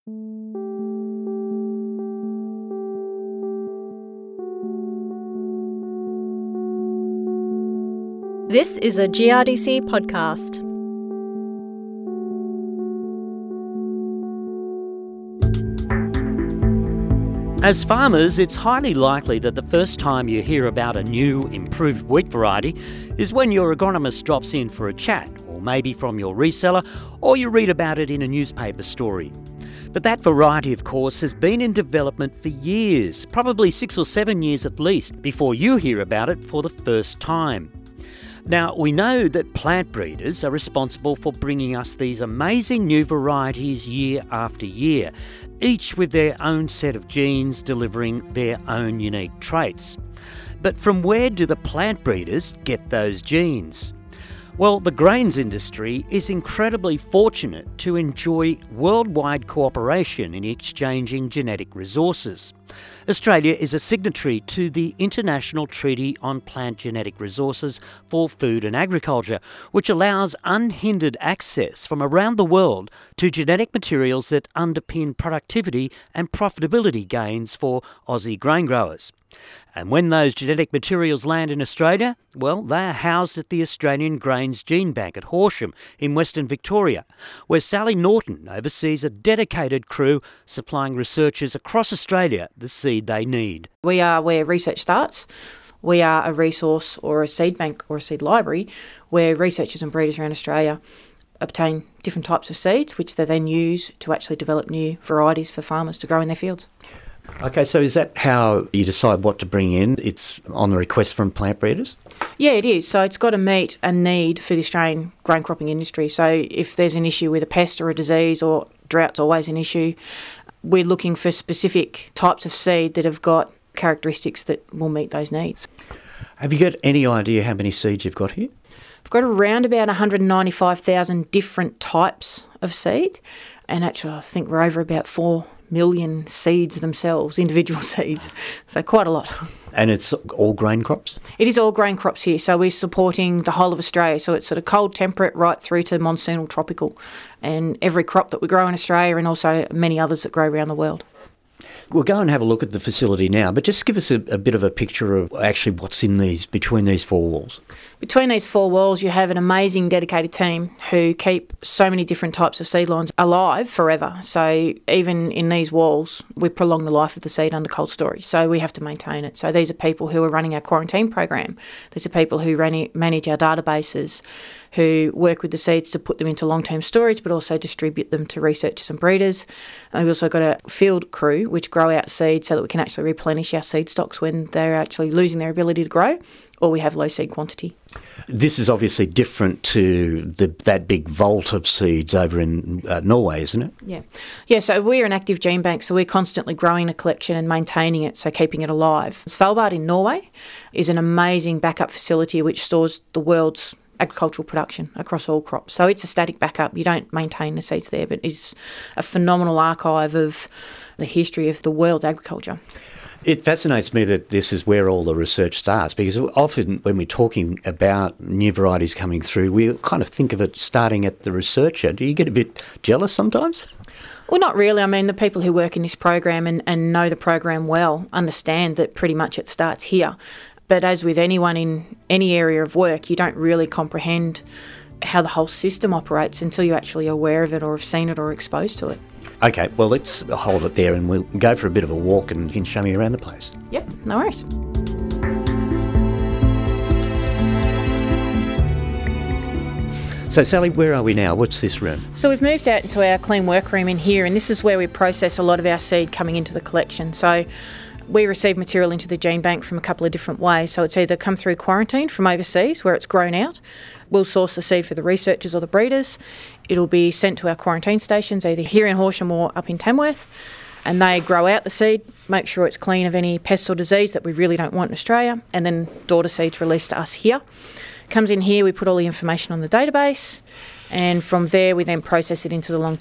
This is a GRDC podcast. As farmers, it's highly likely that the first time you hear about a new, improved wheat variety is when your agronomist drops in for a chat, or maybe from your reseller, or you read about it in a newspaper story. But that variety, of course, has been in development for years, probably 6 or 7 years at least, before you hear about it for the first time. Now, we know that plant breeders are responsible for bringing us these amazing new varieties year after year, each with their own set of genes delivering their own unique traits. But from where do the plant breeders get those genes? Well, the grains industry is incredibly fortunate to enjoy worldwide cooperation in exchanging genetic resources. Australia is a signatory to the International Treaty on Plant Genetic Resources for Food and Agriculture, which allows unhindered access from around the world to genetic materials that underpin productivity and profitability gains for Aussie grain growers. And when those genetic materials land in Australia, well, they are housed at the Australian Grains Gene Bank at Horsham in Western Victoria, where Sally Norton oversees a dedicated crew supplying researchers across Australia the seed they need. We are where research starts. We are a resource or a seed bank or a seed library where researchers and breeders around Australia obtain different types of seeds, which they then use to actually develop new varieties for farmers to grow in their fields. Okay, so is that how you decide what to bring in? It's on the request from plant breeders? Yeah, it is. So it's got to meet a need for the Australian grain cropping industry. So if there's an issue with a pest or a disease, or drought's always an issue, we're looking for specific types of seed that have got characteristics that will meet those needs. Have you got any idea how many seeds you've got here? We've got around about 195,000 different types of seed, and actually I think we're over about 4 million seeds themselves, individual seeds, so quite a lot. And it's all grain crops? It is all grain crops here, so we're supporting the whole of Australia, so it's sort of cold temperate right through to monsoonal tropical, and every crop that we grow in Australia and also many others that grow around the world. We'll go and have a look at the facility now, but just give us a bit of a picture of actually what's in between these four walls. Between these four walls, you have an amazing dedicated team who keep so many different types of seed lines alive forever. So even in these walls, we prolong the life of the seed under cold storage. So we have to maintain it. So these are people who are running our quarantine program. These are people who manage our databases, who work with the seeds to put them into long-term storage, but also distribute them to researchers and breeders. And we've also got a field crew which grow out seeds so that we can actually replenish our seed stocks when they're actually losing their ability to grow, or we have low seed quantity. This is obviously different to that big vault of seeds over in Norway, isn't it? Yeah, so we're an active gene bank, so we're constantly growing a collection and maintaining it, so keeping it alive. Svalbard in Norway is an amazing backup facility which stores the world's agricultural production across all crops. So it's a static backup. You don't maintain the seeds there, but it's a phenomenal archive of the history of the world's agriculture. It fascinates me that this is where all the research starts, because often when we're talking about new varieties coming through, we kind of think of it starting at the researcher. Do you get a bit jealous sometimes? Well, not really. I mean, the people who work in this program and know the program well understand that pretty much it starts here. But as with anyone in any area of work, you don't really comprehend how the whole system operates until you're actually aware of it or have seen it or exposed to it. Okay, well, let's hold it there and we'll go for a bit of a walk and you can show me around the place. Yep, no worries. So, Sally, where are we now? What's this room? So we've moved out into our clean workroom in here, and this is where we process a lot of our seed coming into the collection. So we receive material into the gene bank from a couple of different ways. So it's either come through quarantine from overseas where it's grown out. We'll source the seed for the researchers or the breeders. It'll be sent to our quarantine stations, either here in Horsham or up in Tamworth, and they grow out the seed, make sure it's clean of any pests or disease that we really don't want in Australia, and then daughter seed's released to us here. Comes in here, we put all the information on the database, and from there we then process it into the long-term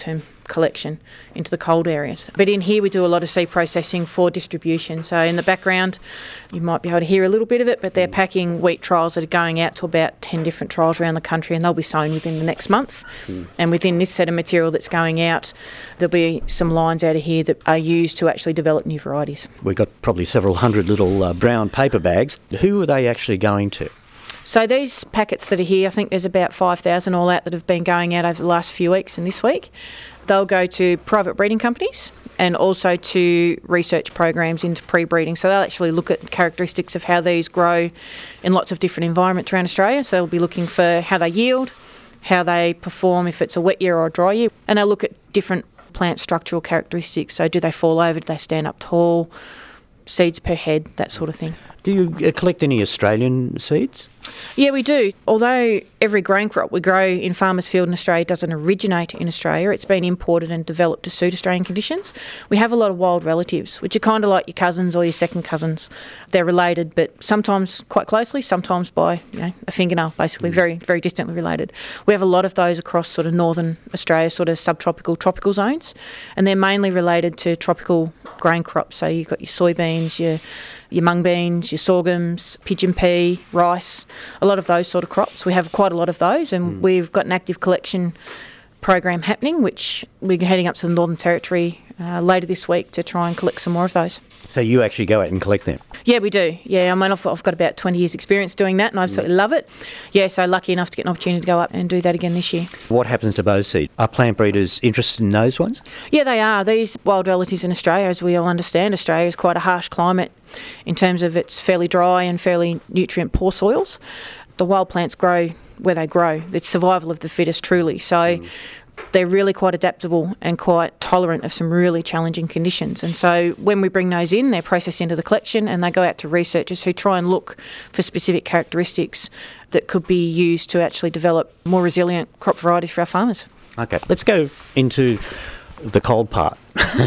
collection into the cold areas. But in here we do a lot of seed processing for distribution. So in the background you might be able to hear a little bit of it, but they're packing wheat trials that are going out to about 10 different trials around the country, and they'll be sown within the next month. And within this set of material that's going out, there'll be some lines out of here that are used to actually develop new varieties. We've got probably several hundred little brown paper bags. Who are they actually going to? So these packets that are here, I think there's about 5,000 all out that have been going out over the last few weeks and this week. They'll go to private breeding companies and also to research programs into pre-breeding. So they'll actually look at characteristics of how these grow in lots of different environments around Australia. So they'll be looking for how they yield, how they perform if it's a wet year or a dry year, and they'll look at different plant structural characteristics. So do they fall over, do they stand up tall, seeds per head, that sort of thing. Do you collect any Australian seeds? Yeah, we do. Although every grain crop we grow in Farmers Field in Australia doesn't originate in Australia, it's been imported and developed to suit Australian conditions. We have a lot of wild relatives, which are kind of like your cousins or your second cousins. They're related, but sometimes quite closely, sometimes by a fingernail, basically, very, very distantly related. We have a lot of those across sort of northern Australia, sort of subtropical, tropical zones, and they're mainly related to tropical grain crops. So you've got your soybeans, your mung beans, your sorghums, pigeon pea, rice, a lot of those sort of crops. We have quite a lot of those, and we've got an active collection program happening, which we're heading up to the Northern Territory later this week to try and collect some more of those. So you actually go out and collect them? Yeah, we do. Yeah, I mean, I've got about 20 years' experience doing that, and I absolutely love it. Yeah, so lucky enough to get an opportunity to go up and do that again this year. What happens to those seeds? Are plant breeders interested in those ones? Yeah, they are. These wild relatives in Australia, as we all understand, Australia is quite a harsh climate in terms of its fairly dry and fairly nutrient-poor soils. The wild plants grow where they grow. It's survival of the fittest, truly. So they're really quite adaptable and quite tolerant of some really challenging conditions. And so when we bring those in, they're processed into the collection and they go out to researchers who try and look for specific characteristics that could be used to actually develop more resilient crop varieties for our farmers. Okay, let's go into the cold part.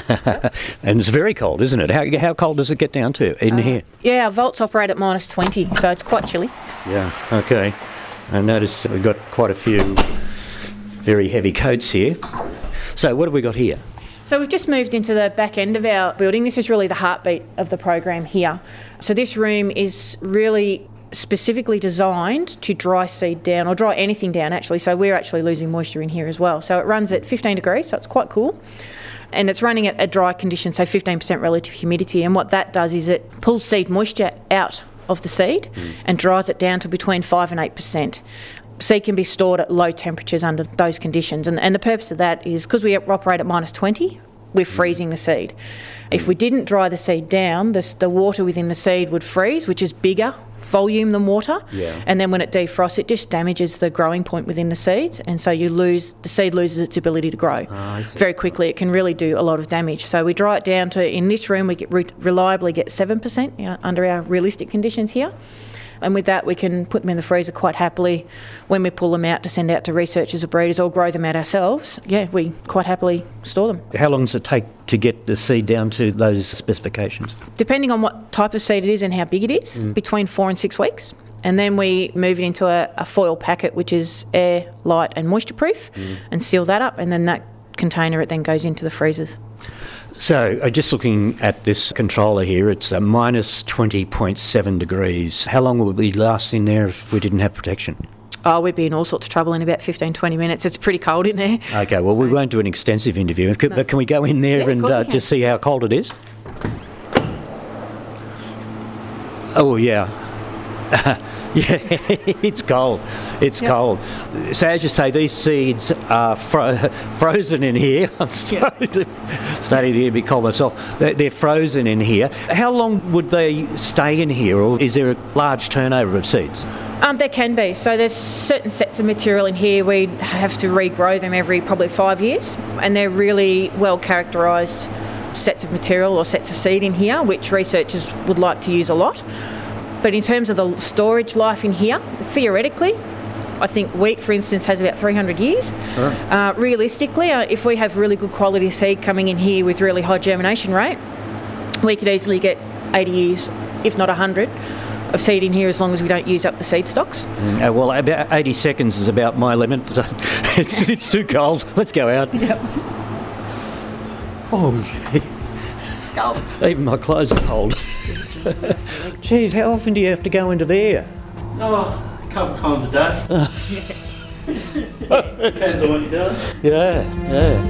And it's very cold, isn't it? How cold does it get down to in here? Yeah, our vaults operate at minus 20, so it's quite chilly. Yeah, okay. I notice we've got quite a few very heavy coats here. So what have we got here? So we've just moved into the back end of our building. This is really the heartbeat of the program here. So this room is really specifically designed to dry seed down, or dry anything down actually. So we're actually losing moisture in here as well. So it runs at 15 degrees, so it's quite cool. And it's running at a dry condition, so 15% relative humidity. And what that does is it pulls seed moisture out of the seed and dries it down to between 5 and 8%. Seed can be stored at low temperatures under those conditions. And the purpose of that is because we operate at minus 20, we're freezing the seed. If we didn't dry the seed down, the water within the seed would freeze, which is bigger volume than water. Yeah. And then when it defrosts, it just damages the growing point within the seeds. And so the seed loses its ability to grow very quickly. It can really do a lot of damage. So we dry it down to, in this room, we reliably get 7% under our realistic conditions here. And with that, we can put them in the freezer quite happily when we pull them out to send out to researchers or breeders or grow them out ourselves. Yeah, we quite happily store them. How long does it take to get the seed down to those specifications? Depending on what type of seed it is and how big it is, between 4 and 6 weeks. And then we move it into a foil packet, which is air, light and moisture proof, and seal that up. And then that container, it then goes into the freezers. So, just looking at this controller here, it's a minus 20.7 degrees. How long would we last in there if we didn't have protection? Oh, we'd be in all sorts of trouble in about 15, 20 minutes. It's pretty cold in there. Okay, well, we won't do an extensive interview, but can we go in there and just see how cold it is? Oh, yeah. Yeah, it's cold. It's cold. So as you say, these seeds are frozen in here. I'm starting to get a bit cold myself. They're frozen in here. How long would they stay in here, or is there a large turnover of seeds? There can be. So there's certain sets of material in here. We have to regrow them every probably 5 years, and they're really well characterised sets of material or sets of seed in here, which researchers would like to use a lot. But in terms of the storage life in here, theoretically, I think wheat, for instance, has about 300 years. Realistically, if we have really good quality seed coming in here with really high germination rate, we could easily get 80 years, if not 100, of seed in here as long as we don't use up the seed stocks. Well, about 80 seconds is about my limit. It's too cold. Let's go out. Yep. Oh, gee. It's cold. Even my clothes are cold. Geez, how often do you have to go into there? Oh, a couple times a day. Depends on what you're doing. Yeah.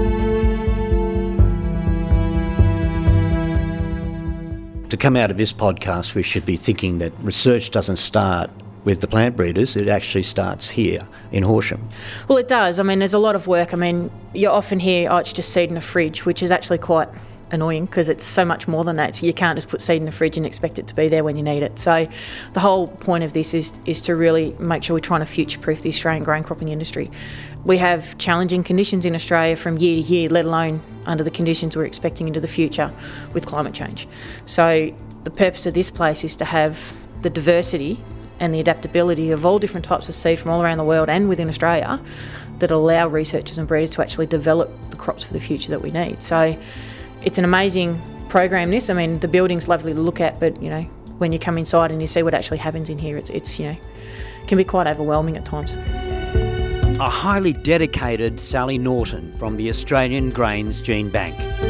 To come out of this podcast, we should be thinking that research doesn't start with the plant breeders, it actually starts here in Horsham. Well, it does. I mean, there's a lot of work. I mean, you often hear, it's just seed in a fridge, which is actually quite annoying because it's so much more than that. So you can't just put seed in the fridge and expect it to be there when you need it. So the whole point of this is to really make sure we're trying to future-proof the Australian grain cropping industry. We have challenging conditions in Australia from year to year, let alone under the conditions we're expecting into the future with climate change. So the purpose of this place is to have the diversity and the adaptability of all different types of seed from all around the world and within Australia that allow researchers and breeders to actually develop the crops for the future that we need. So it's an amazing program, this. I mean, the building's lovely to look at, but, you know, when you come inside and you see what actually happens in here, it's you know, can be quite overwhelming at times. A highly dedicated Sally Norton from the Australian Grains Gene Bank.